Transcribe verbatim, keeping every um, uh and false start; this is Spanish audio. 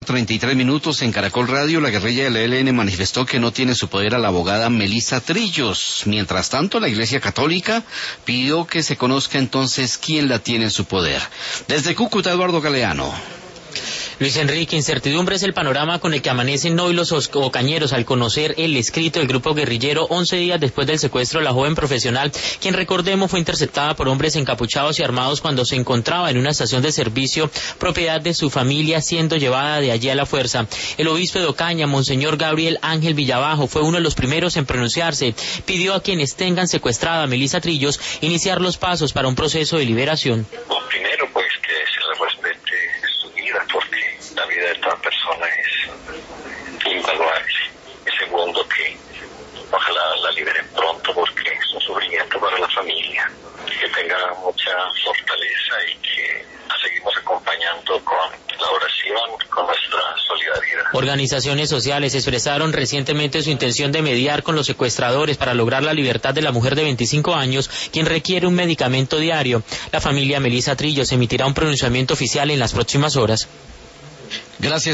treinta y tres minutos en Caracol Radio. La guerrilla del E L N manifestó que no tiene su poder a la abogada Melissa Trillos. Mientras tanto, la Iglesia Católica pidió que se conozca entonces quién la tiene en su poder. Desde Cúcuta, Eduardo Galeano. Luis Enrique, incertidumbre es el panorama con el que amanecen hoy los ocañeros al conocer el escrito del grupo guerrillero once días después del secuestro de la joven profesional, quien, recordemos, fue interceptada por hombres encapuchados y armados cuando se encontraba en una estación de servicio propiedad de su familia, siendo llevada de allí a la fuerza. El obispo de Ocaña, Monseñor Gabriel Ángel Villabajo, fue uno de los primeros en pronunciarse. Pidió a quienes tengan secuestrada a Melissa Trillos iniciar los pasos para un proceso de liberación. Primero, pues, que se le respete su vida, porque la vida de esta persona es invaluable. Y segundo, que ojalá la liberen pronto, porque es un sufrimiento para la familia. Que tenga mucha fortaleza y que la seguimos acompañando con la oración, con nuestra solidaridad. Organizaciones sociales expresaron recientemente su intención de mediar con los secuestradores para lograr la libertad de la mujer de veinticinco años, quien requiere un medicamento diario. La familia Melissa Trillos emitirá un pronunciamiento oficial en las próximas horas. Gracias.